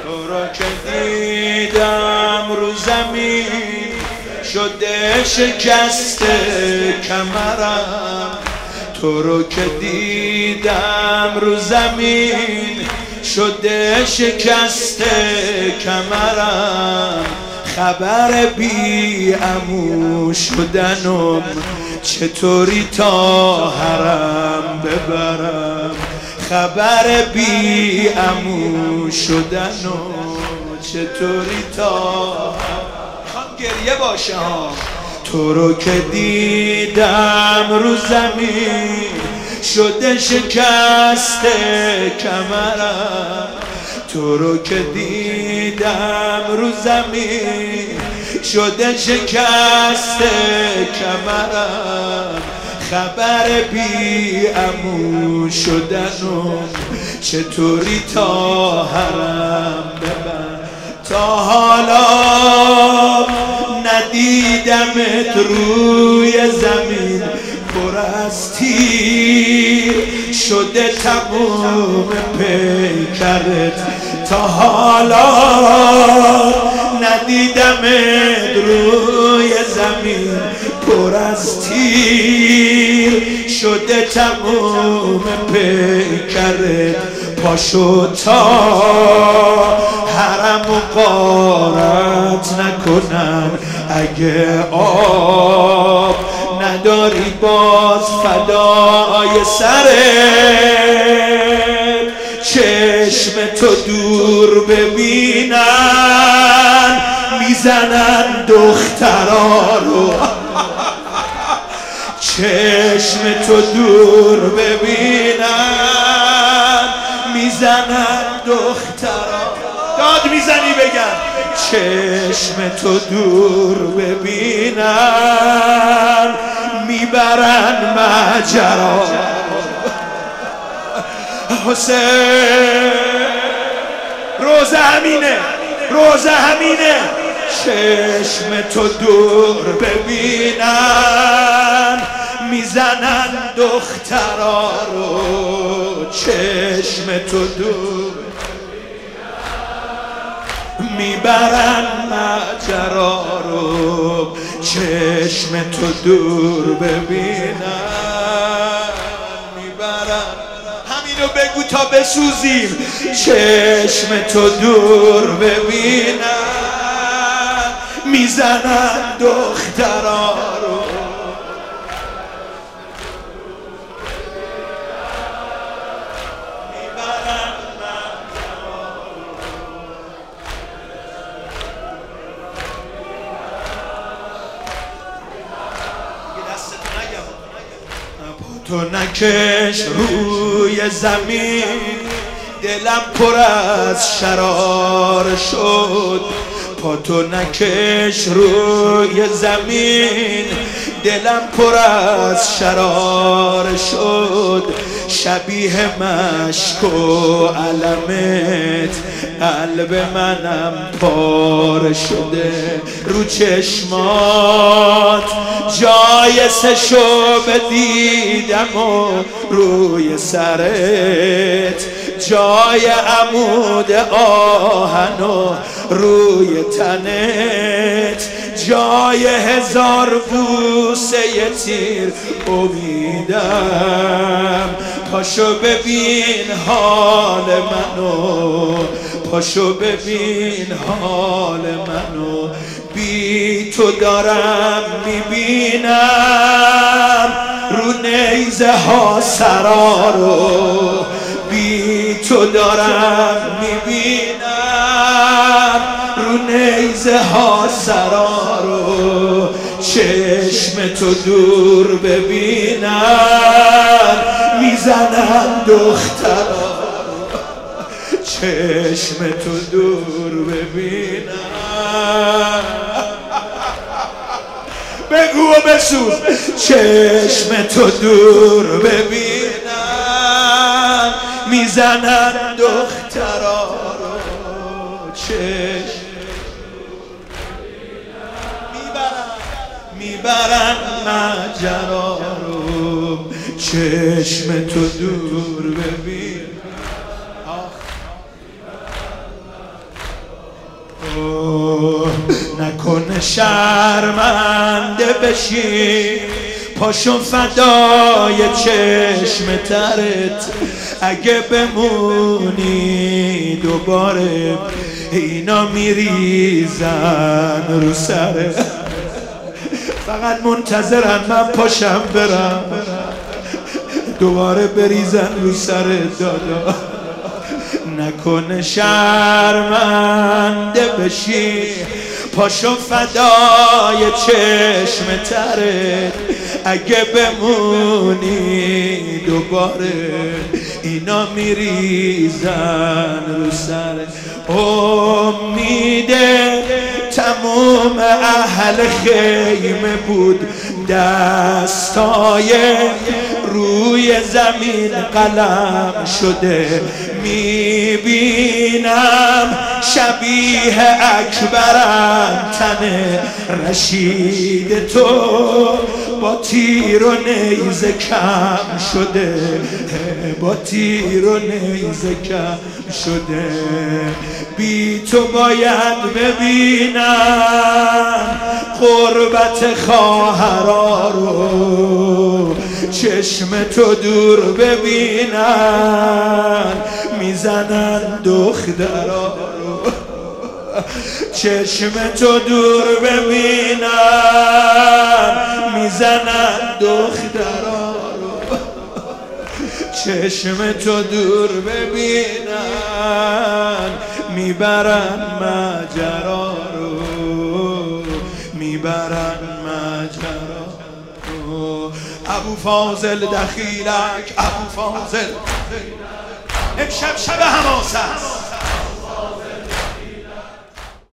تو رو که دیدم رو زمین شده شکست کمرم، تو رو که دیدم رو زمین شده شکست کمرم. خبر بی عمو شدنم چطوری تا حرم ببرم، خبر بی عمو شدنم چطوری تا میخوام گریه باشه ها. تو رو که دیدم رو زمین شده شکست کمرم، تو رو که دیدم رو زمین شده شکست کمرم. خبر بی عمو شدنم چطوری تا حرم ببرم. تا حالا ندیدمت روی زمین پر از تیر شده تموم پیکرت، تا حالا ندیدمت روی زمین پر از تیر شده تموم پیکرت. پاشو تا حرم و غارت نکنن، اگه آب نداری باز فدای سرت. چشم تو دور ببینن میزنن دخترا رو، چشم تو دور ببینن میزنن دخترا. داد میزنی بگم چشم تو دور ببینن میبرن ماجرا. حسین روزه همینه، روزه همینه. چشم تو دور ببینن میزنن دخترا رو، چشم تو دور میبرن ماجرا رو، چشم تو دور ببینن میبرن. همینو بگو تا بسوزیم. چشم تو دور ببینن میزنن دخترا رو، تو نکش روی زمین دلم پر از شرار شد، پا تو نکش روی زمین دلم پر از شرار شد. شبیه مشک و علمت قلب منم پاره شده، رو چشمات جای سشو بدیدم و روی سرت جای عمود آهن و روی تنت جای هزار بوسه تیر امیدم. پاشو ببین حال منو، پاشو ببین حال منو، بی تو دارم میبینم رو نیزه ها سرا رو، بی تو دارم میبینم رو نیزه ها سرا رو. چشم تو دور ببینن میزنن دخترا، چشم تو دور ببینن. بگو و بسوز. چشم تو دور ببینن میزنن دخترا رو، چشم میبرن ماجرا رو، چشم تو دور ببین. نکنه شرمنده بشی، پاشو فدای چشم ترت، اگه بمونی دوباره اینا میریزن رو سرت. فقط منتظرن من پاشم برم دوباره بریزن رو سرت. دادا نکنه شرمنده بشی، پاشو فدای چشم ترت، اگه بمونی دوباره اینا میریزن رو سرت. امید تموم اهل خیمه بود، دستای روی زمین قلم شده، میبینم شبیه اکبرم تن رشید تو، با تیر و نیزه کم شده، با تیر و نیزه کم شده. بی تو باید ببینم غربت خواهرا رو، چشم تو دور ببینن میزنن دخترا رو، چشم تو دور ببینن میزنن دخترا رو، چشم تو دور ببینن میبرن ماجرا رو، میبرن ماجرا رو. ابو فاضل دخیلک، ابو فاضل امشب شب حماس است،